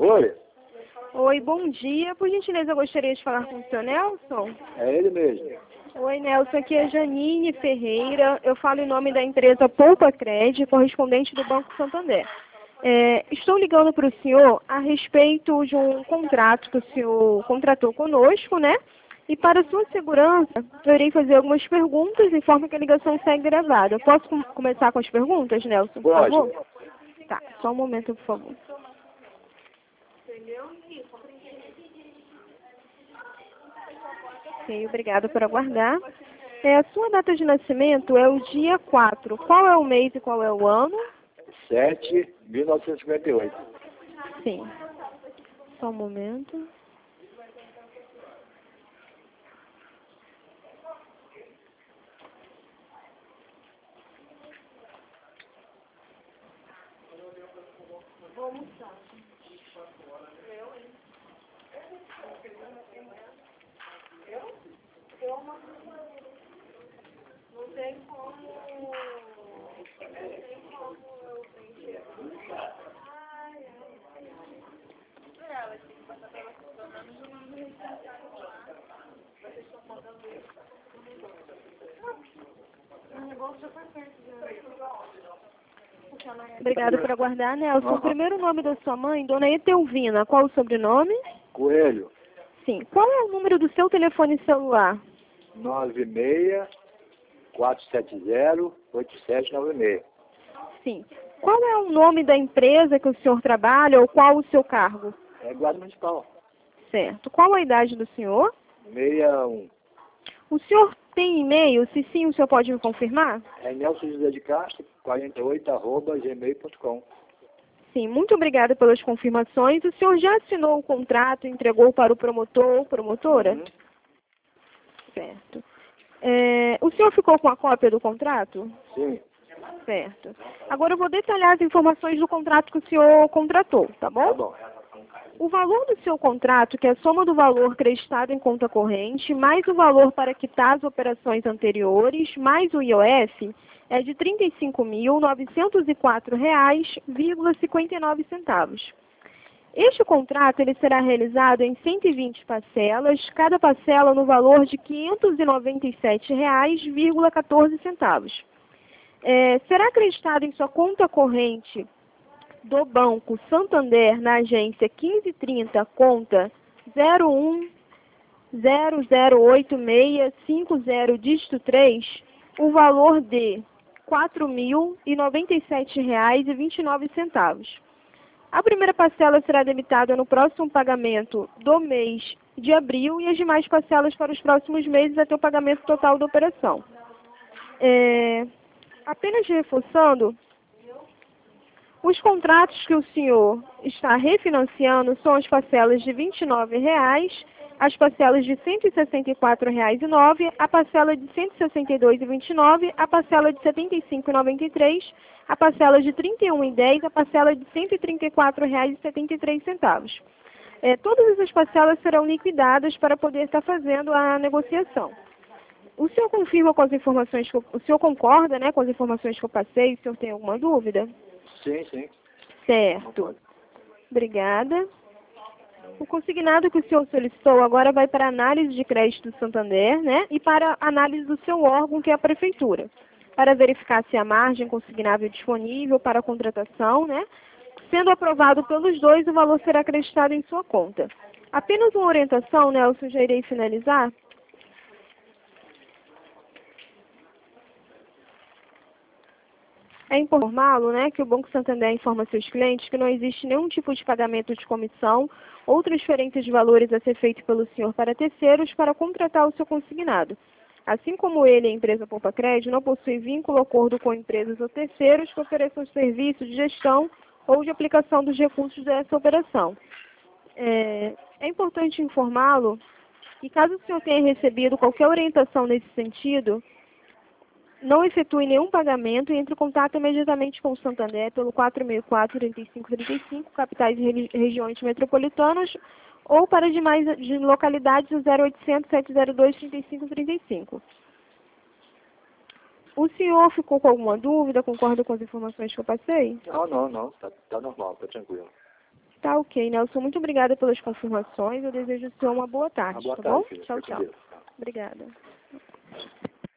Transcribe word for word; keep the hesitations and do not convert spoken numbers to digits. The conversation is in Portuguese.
Oi, Oi, bom dia. Por gentileza, eu gostaria de falar com o senhor Nelson. é ele mesmo. Oi, Nelson. Aqui é Janine Ferreira. Eu falo em nome da empresa Poupa Cred, correspondente do Banco Santander. É, estou ligando para o senhor a respeito de um contrato que o senhor contratou conosco, né? E para sua segurança, eu irei fazer algumas perguntas de forma que a ligação segue gravada. Eu posso com começar com as perguntas, Nelson, por Pode. favor? Tá, só um momento, por favor. Ok, obrigada por aguardar. É, a sua data de nascimento é o dia quatro. Qual é o mês e qual é o ano? sete de mil novecentos e cinquenta e oito. Sim. Só um momento. Obrigada por aguardar, Nelson. Uhum. O primeiro nome da sua mãe, Dona Etelvina. Qual o sobrenome? Coelho, Sim. Qual é o número do seu telefone celular? nove seis quatro sete zero oito sete nove seis. Sim. Qual é o nome da empresa que o senhor trabalha ou qual o seu cargo? É guarda municipal. Certo. Qual a idade do senhor? sessenta e um. O senhor tem e-mail? Se sim, o senhor pode me confirmar? É Nelson José de Castro, quarenta e oito, arroba gmail ponto com. Sim, muito obrigada pelas confirmações. O senhor já assinou o contrato e entregou para o promotor ou promotora? Uhum. Certo. É, o senhor ficou com a cópia do contrato? Sim. Certo. Agora eu vou detalhar as informações do contrato que o senhor contratou, tá bom? Tá bom. O valor do seu contrato, que é a soma do valor creditado em conta corrente, mais o valor para quitar as operações anteriores, mais o I O F, é de trinta e cinco mil novecentos e quatro reais e cinquenta e nove centavos. Este contrato ele será realizado em cento e vinte parcelas, cada parcela no valor de quinhentos e noventa e sete reais e quatorze centavos. É, será acreditado em sua conta corrente do Banco Santander na agência quinze trinta, conta zero um zero zero oito seis cinco zero dígito três, o valor de quatro mil e noventa e sete reais e vinte e nove centavos. A primeira parcela será debitada no próximo pagamento do mês de abril e as demais parcelas para os próximos meses até o pagamento total da operação. É, apenas reforçando, os contratos que o senhor está refinanciando são as parcelas de vinte e nove reais, as parcelas de cento e sessenta e quatro reais e nove, a parcela de cento e sessenta e dois reais e vinte e nove, a parcela de setenta e cinco reais e noventa e três, a parcela de trinta e um reais e dez, a parcela de cento e trinta e quatro reais e setenta e três centavos. É, todas essas parcelas serão liquidadas para poder estar fazendo a negociação. O senhor confirma com as informações que eu, o senhor concorda, né, com as informações que eu passei? O senhor tem alguma dúvida? Sim, sim. Certo. Obrigada. O consignado que o senhor solicitou agora vai para a análise de crédito do Santander, né? E para a análise do seu órgão, que é a Prefeitura, para verificar se a margem consignável é disponível para a contratação, né? Sendo aprovado pelos dois, o valor será acreditado em sua conta. Apenas uma orientação, Nelson, já irei finalizar. É informá-lo, né, que o Banco Santander informa seus clientes que não existe nenhum tipo de pagamento de comissão ou transferência de valores a ser feito pelo senhor para terceiros para contratar o seu consignado. Assim como ele, a empresa Poupa Cred, não possui vínculo ou acordo com empresas ou terceiros que ofereçam serviços de gestão ou de aplicação dos recursos dessa operação. É, é importante informá-lo que caso o senhor tenha recebido qualquer orientação nesse sentido, não efetue nenhum pagamento e entre em contato imediatamente com o Santander pelo quatro seis quatro, três cinco três cinco, capitais e regiões metropolitanas, ou para demais de localidades o zero oitocentos, sete zero dois, trinta e cinco trinta e cinco. O senhor ficou com alguma dúvida? Concorda com as informações que eu passei? Não, não, não. Tá, tá normal, tá tranquilo. Tá ok, Nelson. Muito obrigada pelas confirmações. Eu desejo ao senhor uma boa tarde, Uma boa tá tarde, bom? filha. Tchau, Fica com tchau. Deus. Obrigada.